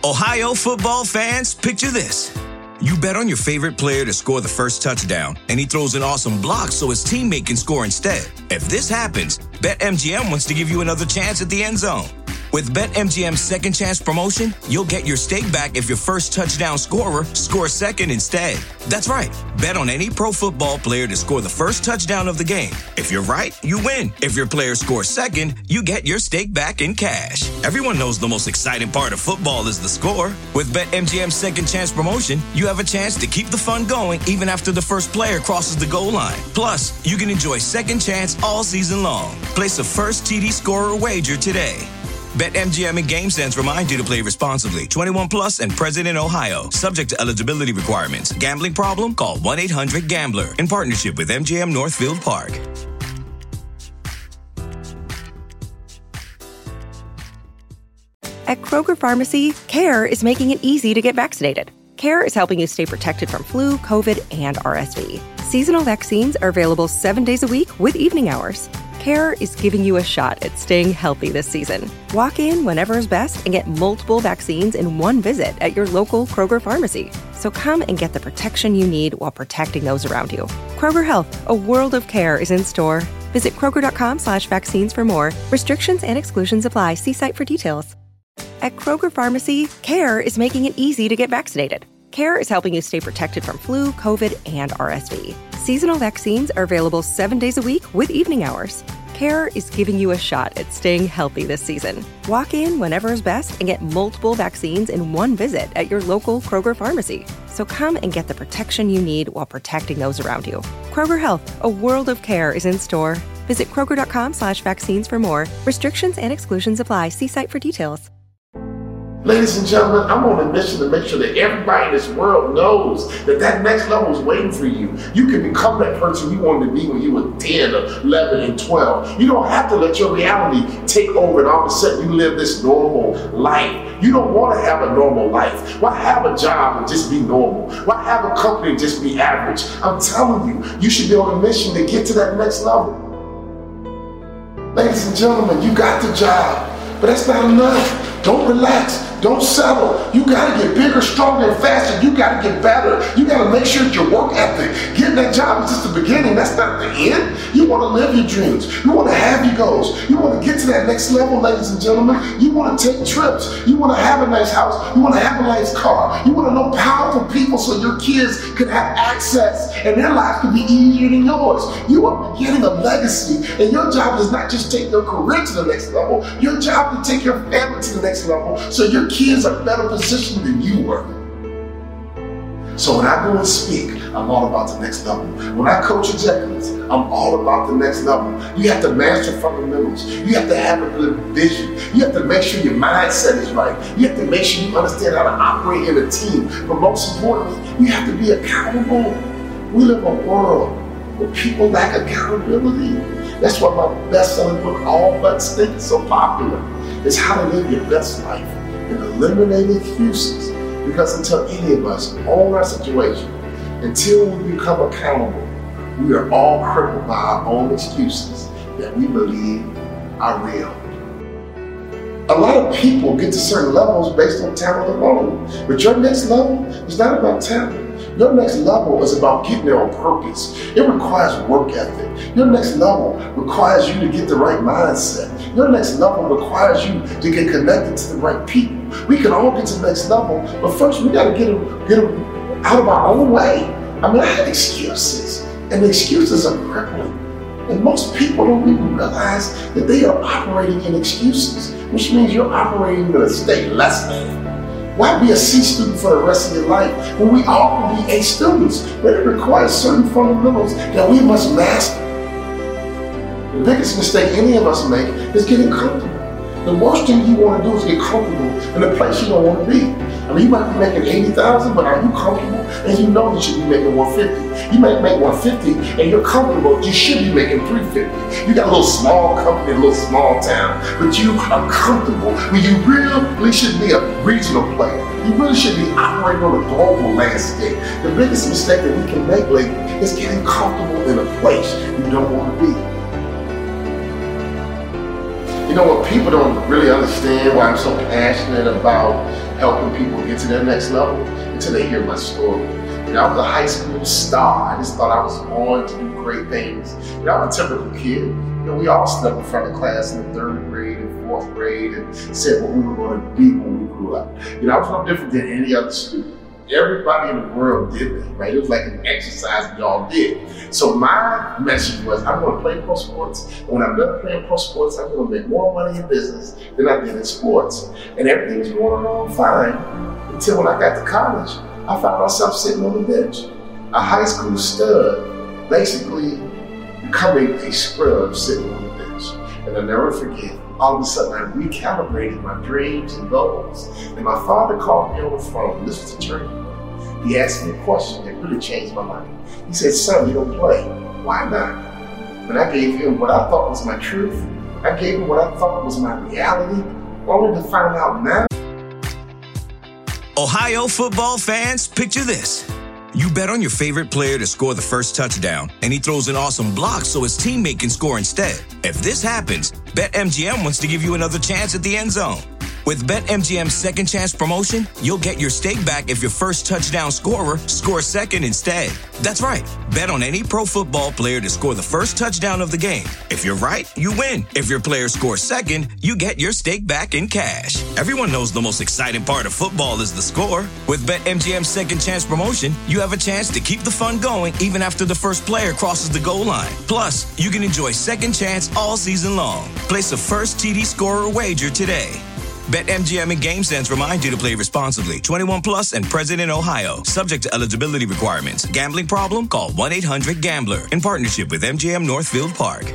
Ohio football fans, picture this. You bet on your favorite player to score the first touchdown, and he throws an awesome block so his teammate can score instead. If this happens, BetMGM wants to give you another chance at the end zone. With BetMGM's second chance promotion, you'll get your stake back if your first touchdown scorer scores second instead. That's right. Bet on any pro football player to score the first touchdown of the game. If you're right, you win. If your player scores second, you get your stake back in cash. Everyone knows the most exciting part of football is the score. With BetMGM's second chance promotion, you have a chance to keep the fun going even after the first player crosses the goal line. Plus, you can enjoy second chance all season long. Place a first TD scorer wager today. BetMGM and GameSense remind you to play responsibly. 21 plus and present in Ohio. Subject to eligibility requirements. Gambling problem? Call 1-800-GAMBLER. In partnership with MGM Northfield Park. At Kroger Pharmacy, CARE is making it easy to get vaccinated. CARE is helping you stay protected from flu, COVID, and RSV. Seasonal vaccines are available 7 days a week with evening hours. CARE is giving you a shot at staying healthy this season. Walk in whenever is best and get multiple vaccines in one visit at your local Kroger pharmacy. So come and get the protection you need while protecting those around you. Kroger Health, a world of care is in store. Visit Kroger.com/vaccines for more. Restrictions and exclusions apply. See site for details. At Kroger Pharmacy, CARE is making it easy to get vaccinated. CARE is helping you stay protected from flu, COVID, and RSV. Seasonal vaccines are available 7 days a week with evening hours. CARE is giving you a shot at staying healthy this season. Walk in whenever is best and get multiple vaccines in one visit at your local Kroger pharmacy. So come and get the protection you need while protecting those around you. Kroger Health, a world of care is in store. Visit Kroger.com/vaccines for more. Restrictions and exclusions apply. See site for details. Ladies and gentlemen, I'm on a mission to make sure that everybody in this world knows that that next level is waiting for you. You can become that person you wanted to be when you were 10 or 11 and 12. You don't have to let your reality take over and all of a sudden you live this normal life. You don't want to have a normal life. Why have a job and just be normal? Why have a company and just be average? I'm telling you, you should be on a mission to get to that next level. Ladies and gentlemen, you got the job, but that's not enough. Don't relax. Don't settle. You got to get bigger, stronger, and faster. You got to get better. You got to make sure that your work ethic, getting that job is just the beginning. That's not the end. You want to live your dreams. You want to have your goals. You want to get to that next level, ladies and gentlemen. You want to take trips. You want to have a nice house. You want to have a nice car. You want to know powerful people so your kids can have access and their lives can be easier than yours. You are beginning a legacy, and your job is not just take your career to the next level. Your job is to take your family to the next level so your kids are better positioned than you were. So when I go and speak, I'm all about the next level. When I coach executives, I'm all about the next level. You have to master fundamentals. You have to have a good vision. You have to make sure your mindset is right. You have to make sure you understand how to operate in a team. But most importantly, you have to be accountable. We live in a world where people lack accountability. That's why my best-selling book, All But Stink, is so popular. It's how to live your best life and eliminate excuses. Because until any of us own our situation, until we become accountable, we are all crippled by our own excuses that we believe are real. A lot of people get to certain levels based on talent alone. But your next level is not about talent. Your next level is about getting there on purpose. It requires work ethic. Your next level requires you to get the right mindset. Your next level requires you to get connected to the right people. We can all get to the next level, but first we got to get them out of our own way. I mean, I had excuses, and the excuses are crippling. And most people don't even realize that they are operating in excuses, which means you're operating in a state less than. Why be a C student for the rest of your life when we all can be A students? But it requires certain fundamentals that we must master. The biggest mistake any of us make is getting comfortable. The worst thing you want to do is get comfortable in a place you don't want to be. I mean, you might be making $80,000, but are you comfortable? And you know you should be making $150. You might make $150 and you're comfortable. You should be making $350. You got a little small company, a little small town, but you are comfortable when you really should be a regional player. You really should be operating on a global landscape. The biggest mistake that we can make lately is getting comfortable in a place you don't want to be. You know what, people don't really understand why I'm so passionate about helping people get to their next level until they hear my story. You know, I was a high school star. I just thought I was born to do great things. You know, I was a typical kid. You know, we all stood up in front of class in the 3rd grade and 4th grade and said what we were going to be when we grew up. You know, I was no different than any other student. Everybody in the world did that, right? It was like an exercise we all did. So my message was, I'm going to play pro sports. And when I'm done playing pro sports, I'm going to make more money in business than I did in sports. And everything was going on fine until when I got to college, I found myself sitting on the bench. A high school stud, basically becoming a scrub sitting on the bench. And I'll never forget, all of a sudden I recalibrated my dreams and goals. And my father called me on the phone. This was a turning point. He asked me a question that really changed my life. He said, son, you don't play. Why not? And I gave him what I thought was my truth. I gave him what I thought was my reality, only to find out now. Ohio football fans, picture this. You bet on your favorite player to score the first touchdown, and he throws an awesome block so his teammate can score instead. If this happens, BetMGM wants to give you another chance at the end zone. With BetMGM's second chance promotion, you'll get your stake back if your first touchdown scorer scores second instead. That's right. Bet on any pro football player to score the first touchdown of the game. If you're right, you win. If your player scores second, you get your stake back in cash. Everyone knows the most exciting part of football is the score. With BetMGM's second chance promotion, you have a chance to keep the fun going even after the first player crosses the goal line. Plus, you can enjoy second chance all season long. Place a first TD scorer wager today. BetMGM and GameSense remind you to play responsibly. 21 plus and present in Ohio. Subject to eligibility requirements. Gambling problem? Call 1-800-GAMBLER. In partnership with MGM Northfield Park.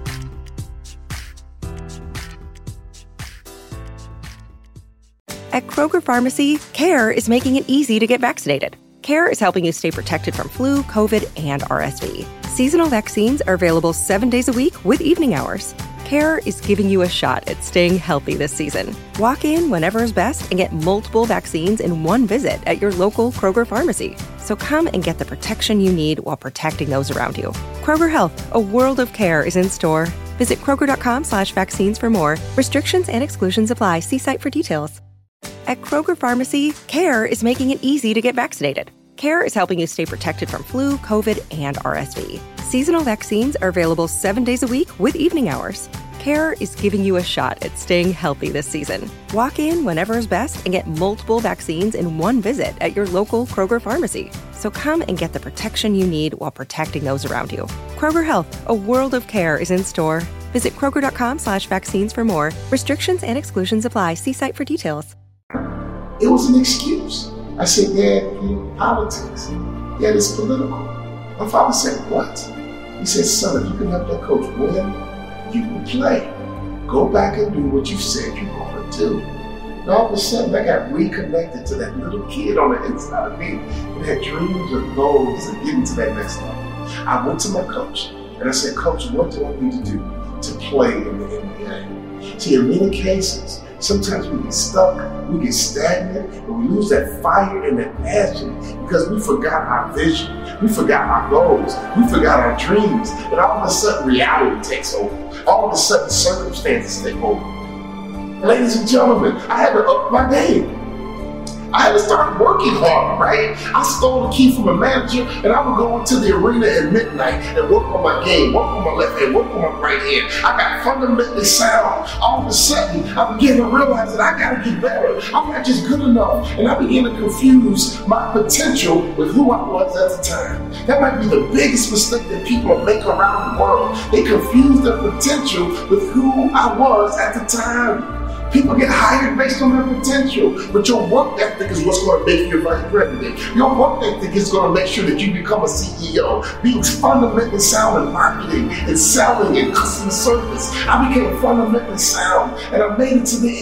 At Kroger Pharmacy, CARE is making it easy to get vaccinated. CARE is helping you stay protected from flu, COVID, and RSV. Seasonal vaccines are available 7 days a week with evening hours. CARE is giving you a shot at staying healthy this season. Walk in whenever is best and get multiple vaccines in one visit at your local Kroger pharmacy. So come and get the protection you need while protecting those around you. Kroger Health, a world of care is in store. Visit Kroger.com/vaccines for more. Restrictions and exclusions apply. See site for details. At Kroger Pharmacy, CARE is making it easy to get vaccinated. CARE is helping you stay protected from flu, COVID, and RSV. Seasonal vaccines are available 7 days a week with evening hours. CARE is giving you a shot at staying healthy this season. Walk in whenever is best and get multiple vaccines in one visit at your local Kroger pharmacy. So come and get the protection you need while protecting those around you. Kroger Health, a world of care is in store. Visit Kroger.com/vaccines for more. Restrictions and exclusions apply. See site for details. It was an excuse. I said, Dad, politics. Dad, it's political. My father said, what? He said, son, if you can help that coach win, you can play. Go back and do what you said you're going to do. And all of a sudden, I got reconnected to that little kid on the inside of me that had dreams and goals of getting to that next level. I went to my coach and I said, Coach, what do I need to do to play in the NBA? See, in many cases, sometimes we get stuck, we get stagnant, and we lose that fire and that passion because we forgot our vision, we forgot our goals, we forgot our dreams, and all of a sudden reality takes over. All of a sudden circumstances take over. Ladies and gentlemen, I had to up my game. I had to start working harder, right? I stole the key from a manager and I would go into the arena at midnight and work on my game, work on my left hand, work on my right hand. I got fundamentally sound. All of a sudden, I began to realize that I gotta get better. I'm not just good enough. And I began to confuse my potential with who I was at the time. That might be the biggest mistake that people make around the world. They confuse their potential with who I was at the time. People get hired based on their potential, but your work ethic is what's going to make you a vice president. Your work ethic is going to make sure that you become a CEO. Being fundamentally sound in marketing and selling and customer service. I became fundamentally sound and I made it to the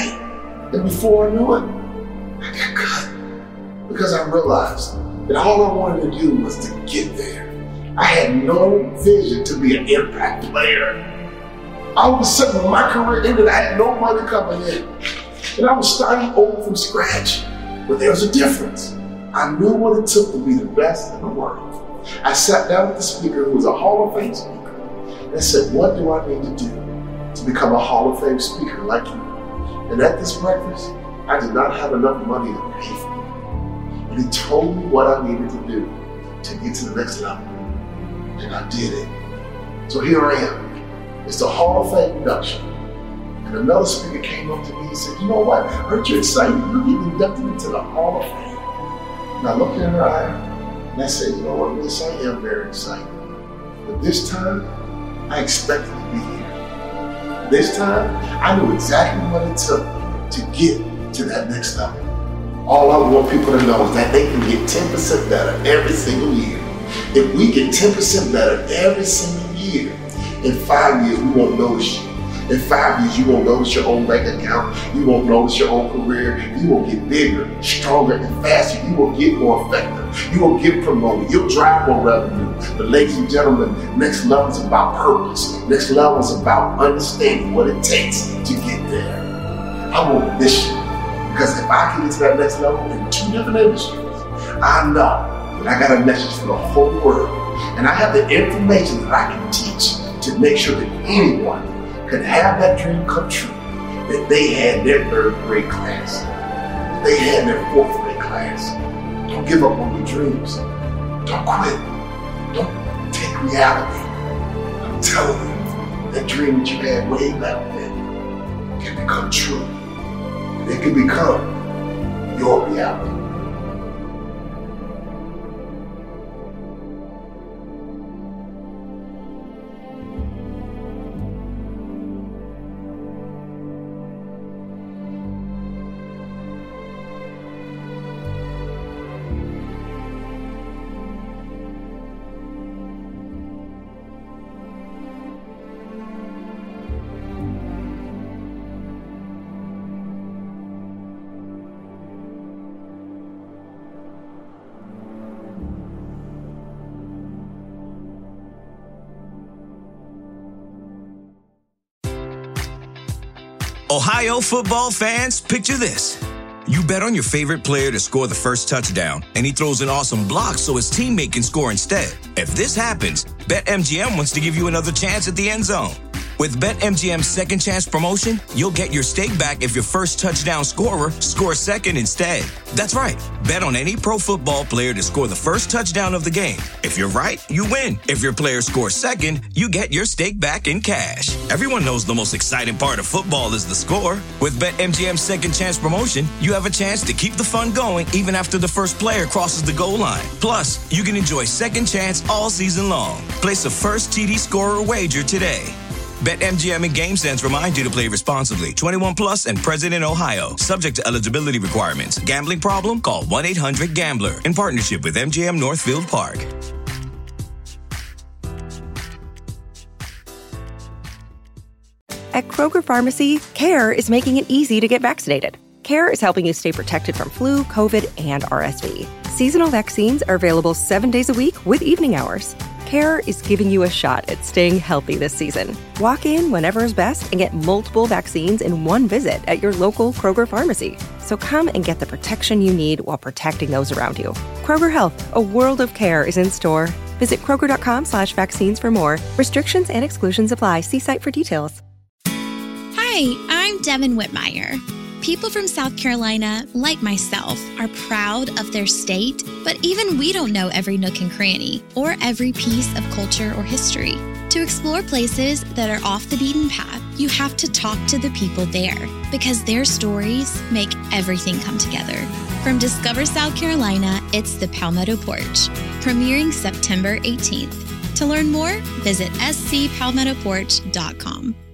NBA. And before I knew it, I got cut because I realized that all I wanted to do was to get there. I had no vision to be an impact player. All of a sudden, when my career ended, I had no money coming in. And I was starting over from scratch. But there was a difference. I knew what it took to be the best in the world. I sat down with the speaker, who was a Hall of Fame speaker, and I said, what do I need to do to become a Hall of Fame speaker like you. And at this breakfast, I did not have enough money to pay for it. And he told me what I needed to do to get to the next level. And I did it. So here I am. It's the Hall of Fame induction. And another speaker came up to me and said, you know what? I heard you're excited. You're getting inducted into the Hall of Fame. And I looked in her eye and I said, you know what, Miss, I am very excited. But this time, I expected to be here. This time, I knew exactly what it took to get to that next level. All I want people to know is that they can get 10% better every single year. If we get 10% better every single year, in 5 years, we won't notice you. In 5 years, you won't notice your own bank account. You won't notice your own career. You will get bigger, stronger, and faster. You will get more effective. You will get promoted. You'll drive more revenue. But ladies and gentlemen, next level is about purpose. Next level is about understanding what it takes to get there. I want a mission. Because if I can get to that next level in 2 different industries, I know that I got a message for the whole world. And I have the information that I can teach to make sure that anyone can have that dream come true that they had in their 3rd grade class, that they had in their 4th grade class. Don't give up on your dreams. Don't quit. Don't take reality. I'm telling you, that dream that you had way back then can become true. And it can become your reality. Ohio football fans, picture this. You bet on your favorite player to score the first touchdown, and he throws an awesome block so his teammate can score instead. If this happens, BetMGM wants to give you another chance at the end zone. With BetMGM's second chance promotion, you'll get your stake back if your first touchdown scorer scores second instead. That's right. Bet on any pro football player to score the first touchdown of the game. If you're right, you win. If your player scores second, you get your stake back in cash. Everyone knows the most exciting part of football is the score. With BetMGM's second chance promotion, you have a chance to keep the fun going even after the first player crosses the goal line. Plus, you can enjoy second chance all season long. Place a first TD scorer wager today. BetMGM and GameSense remind you to play responsibly. 21 plus and present in Ohio. Subject to eligibility requirements. Gambling problem? Call 1-800-GAMBLER. In partnership with MGM Northfield Park. At Kroger Pharmacy, CARE is making it easy to get vaccinated. CARE is helping you stay protected from flu, COVID, and RSV. Seasonal vaccines are available 7 days a week with evening hours. CARE is giving you a shot at staying healthy this season. Walk in whenever is best and get multiple vaccines in one visit at your local Kroger pharmacy. So come and get the protection you need while protecting those around you. Kroger Health, a world of care is in store. Visit Kroger.com/vaccines for more. Restrictions and exclusions apply. See site for details. Hi, I'm Devin Whitmire. People from South Carolina, like myself, are proud of their state, but even we don't know every nook and cranny or every piece of culture or history. To explore places that are off the beaten path, you have to talk to the people there because their stories make everything come together. From Discover South Carolina, it's the Palmetto Porch, premiering September 18th. To learn more, visit scpalmettoporch.com.